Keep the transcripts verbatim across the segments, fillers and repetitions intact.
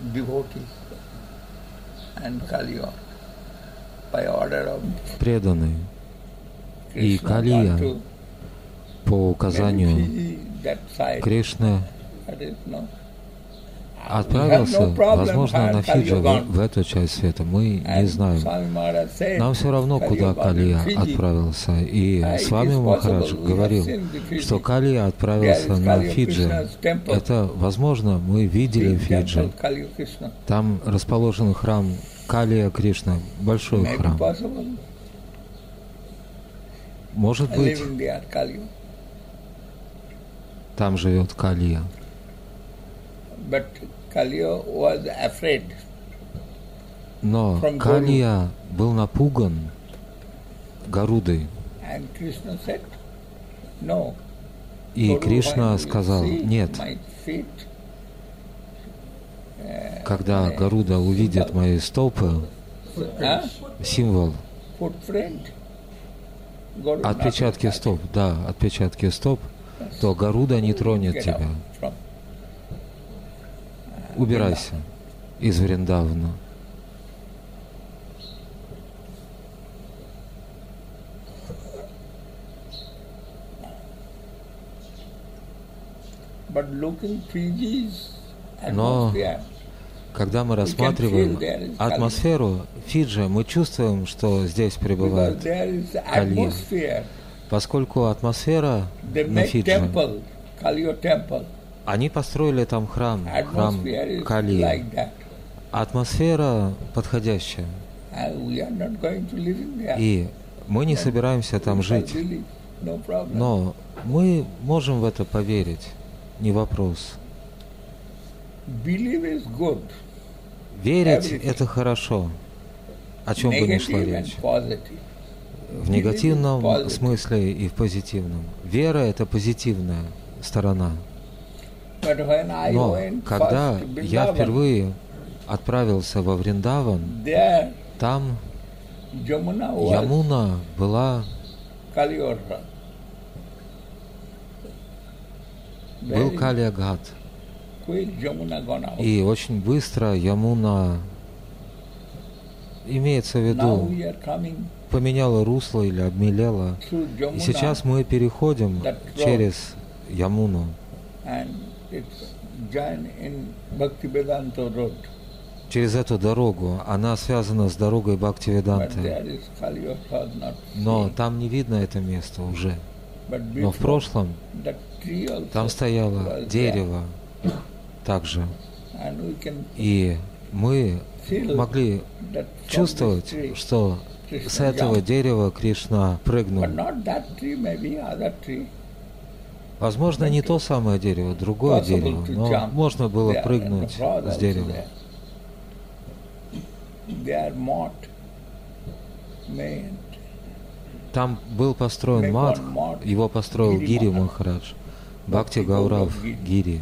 преданный. И Калия, по указанию Кришны, отправился, возможно, на Фиджи, в, в эту часть света. Мы не знаем. Нам все равно, куда Калия отправился. И с вами Махарадж говорил, что Калия отправился на Фиджи. Это, возможно, мы видели Фиджи. Там расположен храм Калия Кришна, большой храм. Может быть, там живет Калия. Но Калия был напуган Гарудой. И Кришна сказал: нет, когда Гаруда увидит мои стопы, символ, отпечатки стоп, да, отпечатки стоп, то Гаруда не тронет тебя. Убирайся из Вриндавана. Но когда мы рассматриваем атмосферу Фиджи, мы чувствуем, что здесь пребывает Калия. Поскольку атмосфера на Фиджи, они построили там храм, храм Калии. Атмосфера подходящая. И мы не собираемся там жить. Но мы можем в это поверить. Не вопрос. Верить — это хорошо. О чем бы ни шла речь. В негативном смысле и в позитивном. Вера — это позитивная сторона. Но когда я впервые отправился во Вриндаван, там Ямуна была, был Калия-гhat. И очень быстро Ямуна, имеется в виду, поменяла русло или обмелела. И сейчас мы переходим через Ямуну. Через эту дорогу. Она связана с дорогой Бхактивиданты. Но там не видно это место уже. Но в прошлом там стояло дерево также. И мы могли чувствовать, что с этого дерева Кришна прыгнул. Возможно, не то самое дерево, другое дерево, но можно было прыгнуть с дерева. Там был построен мадх, его построил Гири Махарадж, Бхакти Гаурав Гири.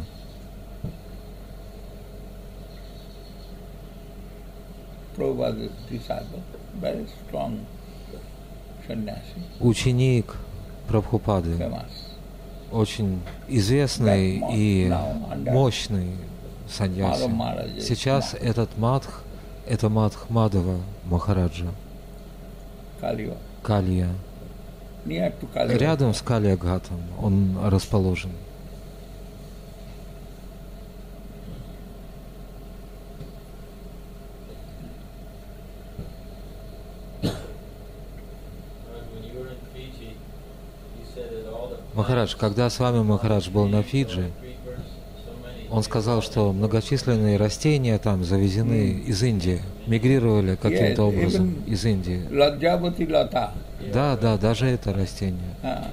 Ученик Прабхупады, очень известный и мощный саньяси. Сейчас этот мадх, это мадх Мадхава Махараджа, Калия. Рядом с Калия-гхатом он расположен. Махарадж, когда с вами Махарадж был на Фиджи, он сказал, что многочисленные растения там завезены из Индии, мигрировали каким-то образом из Индии. Да, да, даже это растение.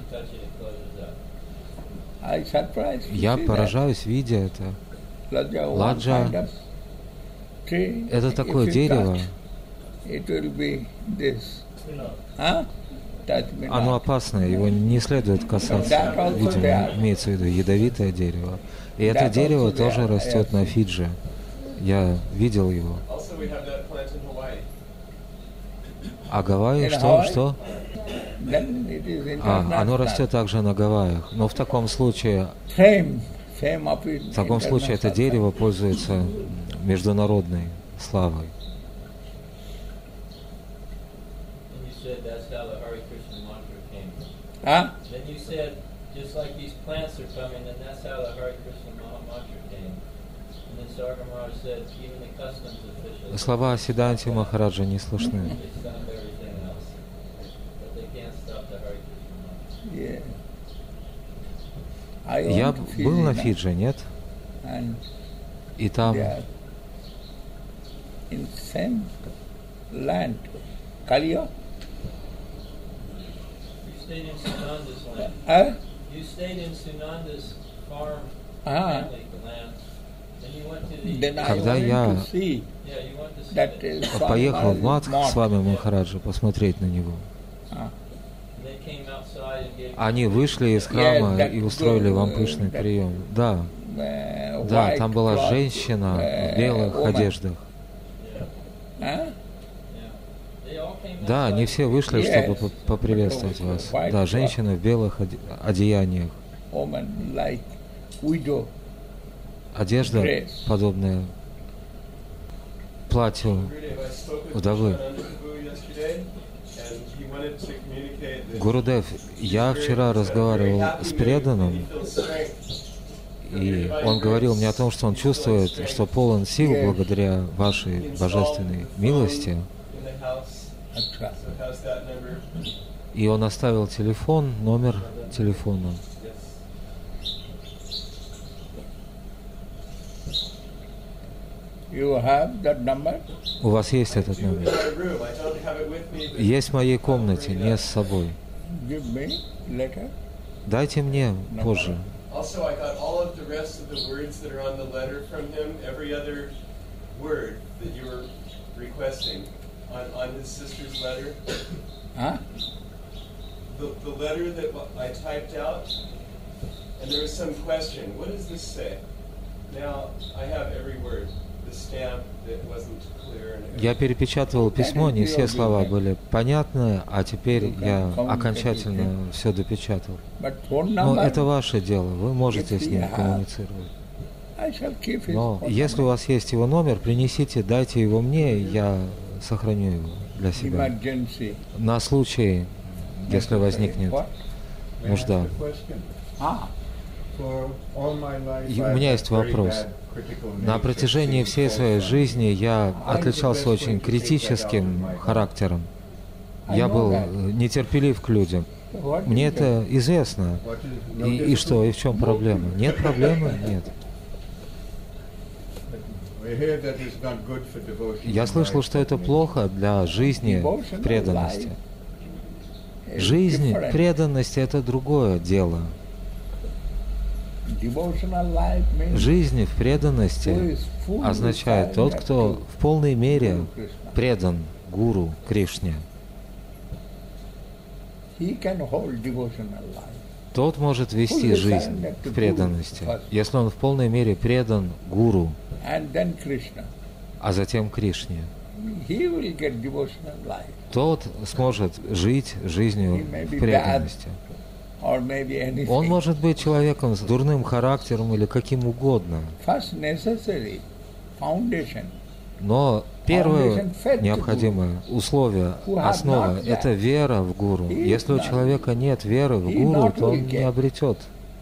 Я поражаюсь, видя это. Ладжа — это такое дерево. Оно опасное, его не следует касаться. Видимо, имеется в виду ядовитое дерево. И это дерево тоже растет на Фиджи. Я видел его. А Гавайи что? Что? А, оно растет также на Гавайях. Но в таком случае, в таком случае это дерево пользуется международной славой. А? Слова Сиддханти Махараджа не слышны. Я был на Фиджи, нет? И там когда я поехал в Мадх с вами, Махараджа, посмотреть на него, они вышли из храма и устроили вам пышный прием. Да, да, там была женщина в белых одеждах. Да, они все вышли, чтобы поприветствовать вас. Да, женщина в белых одеяниях. Одежда, подобная платью вдовы. Гурудев, я вчера разговаривал с преданным, и он говорил мне о том, что он чувствует, что полон сил благодаря вашей божественной милости. И он оставил телефон, номер телефона. У вас есть этот номер? Есть в моей комнате, не с собой. Дайте мне позже. Я перепечатывал письмо, не все слова были понятны, а теперь я окончательно все допечатал. Но это ваше дело, вы можете с ним коммуницировать. Но если у вас есть его номер, принесите, дайте его мне, я сохраню его для себя. На случай, если возникнет нужда. И у меня есть вопрос. На протяжении всей своей жизни я отличался очень критическим характером. Я был нетерпелив к людям. Мне это известно. И, и что, и в чем проблема? Нет проблемы? Нет. Я слышал, что это плохо для жизни в преданности. Жизнь в преданности — это другое дело. Жизнь в преданности означает тот, кто в полной мере предан Гуру Кришне. Тот может вести жизнь в преданности, если он в полной мере предан Гуру, а затем Кришне. Тот сможет жить жизнью в преданности. Он может быть человеком с дурным характером или каким угодно. Но первое необходимое условие, основа — это вера в Гуру. Если у человека нет веры в Гуру, то он не обретет.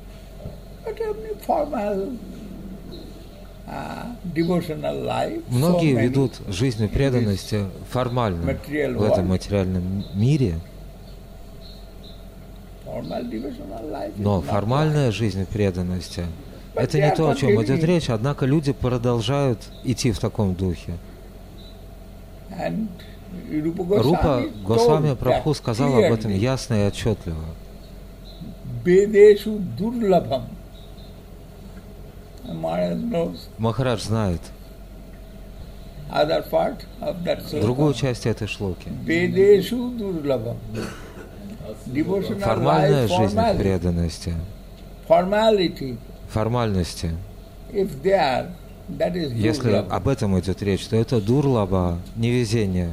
Многие ведут жизнь преданности формально в этом материальном мире. Но формальная жизнь преданности — это не то, о чем идет речь, однако люди продолжают идти в таком духе. Рупа Госвами Прабху сказал об этом ясно и отчетливо. Махарадж знает другую часть этой шлоки. Формальная жизнь в преданности, формальности, если об этом идет речь, то это дурлаба, невезение.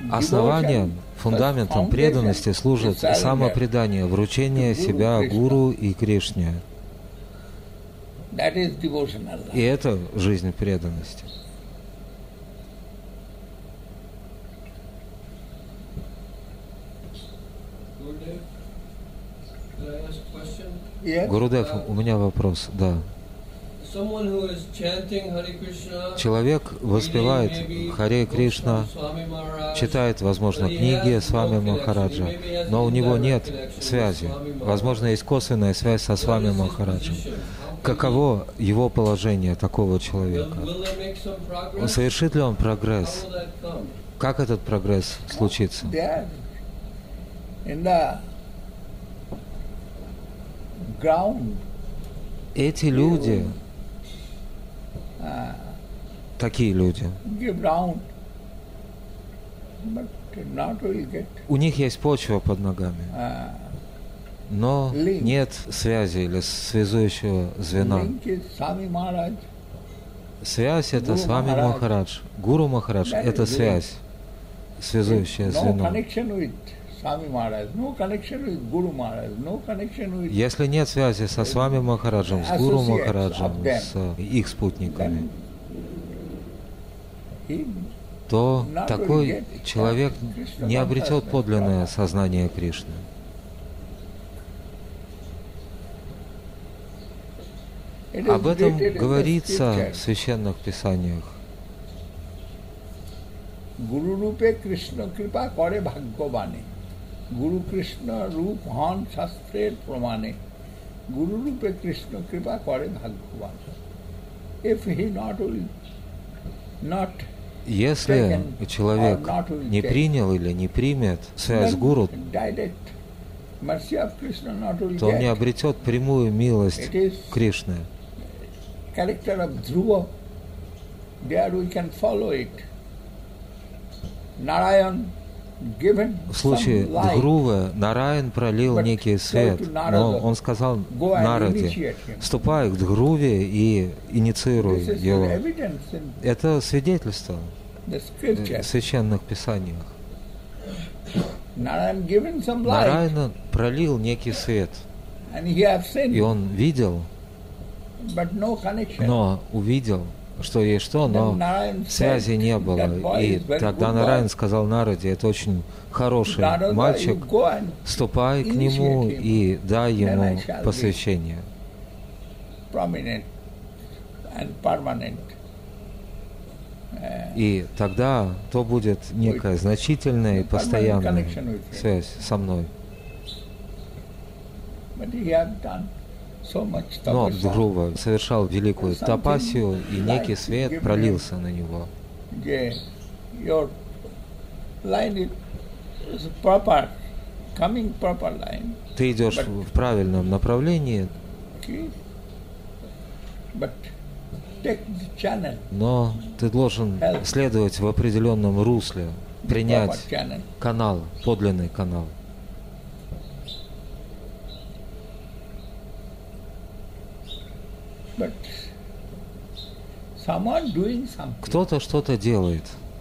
основанием, фундаментом преданности служит самопредание, вручение себя Гуру и Кришне. И это жизнь преданности. Гурудев, у меня вопрос, да. Человек воспевает Харе Кришна, читает, возможно, книги Свами Махараджа, но у него нет связи. Возможно, есть косвенная связь со Свами Махараджем. Каково его положение такого человека? Совершит ли он прогресс? Как этот прогресс случится? Эти люди, такие люди, у них есть почва под ногами, но нет связи или связующего звена. Связь — это Свами Махарадж. Гуру Махарадж — это связь, связующее звено. Если нет связи со Свами Махараджем, с Гуру Махараджем, с их спутниками, то такой человек не обретет подлинное сознание Кришны. Об этом говорится в священных писаниях. Guru Krishna Rup Han Shastrer Pramane. Guru Rupe Krishna Kripa Kare Bhagwan. If he not will not Если человек не принял или не примет связь с Гуру, то он не обретет прямую милость Кришны. В случае Дхрувы Нараян пролил некий свет, но он сказал Нараде: «Ступай к Дхруве и инициируй его». Это свидетельство в священных писаниях. Нараян пролил некий свет, и он видел, но увидел, что есть что, но связи не было. И тогда Нараян сказал Нараде: «Это очень хороший мальчик, ступай к нему и дай ему посвящение». И тогда то будет некая значительная и постоянная связь со мной. Но Дхрува совершал великую тапасию, и некий свет пролился на него. Ты идешь в правильном направлении, но ты должен следовать в определенном русле, принять канал, подлинный канал. Кто-то что-то делает,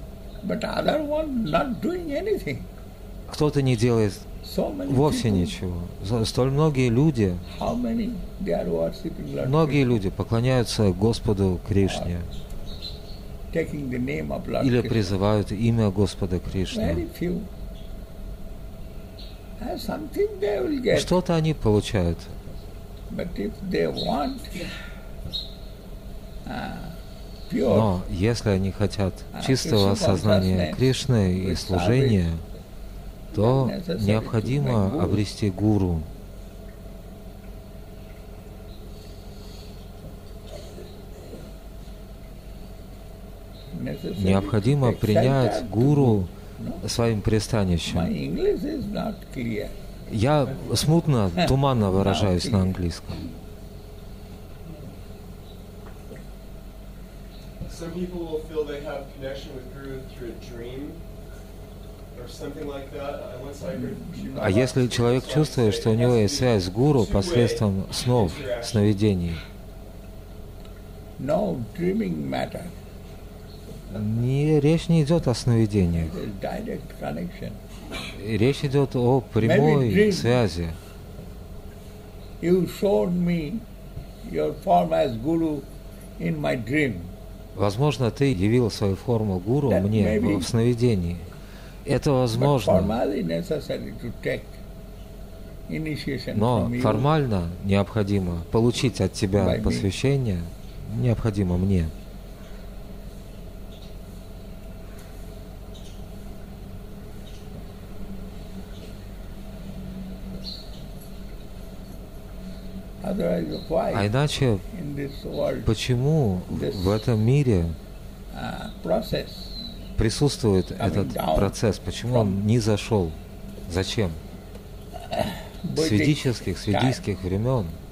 кто-то не делает вовсе ничего. Столь многие люди, многие люди поклоняются Господу Кришне или призывают имя Господа Кришны. Что-то они получают. Но если они хотят чистого сознания Кришны и служения, то необходимо обрести гуру. Необходимо принять гуру своим пристанищем. Я смутно, туманно выражаюсь на английском. А если человек чувствует, что у него есть связь с гуру посредством снов, сновидений, Не, речь не идет о сновидениях. Речь идет о прямой связи. You showed me your form as guru in my dream. Возможно, ты явил свою форму гуру мне в сновидении. Это возможно. Но формально необходимо получить от тебя посвящение, необходимо мне. А иначе, почему в этом мире присутствует этот процесс? Почему он не зашел? Зачем? С ведических, с ведийских времен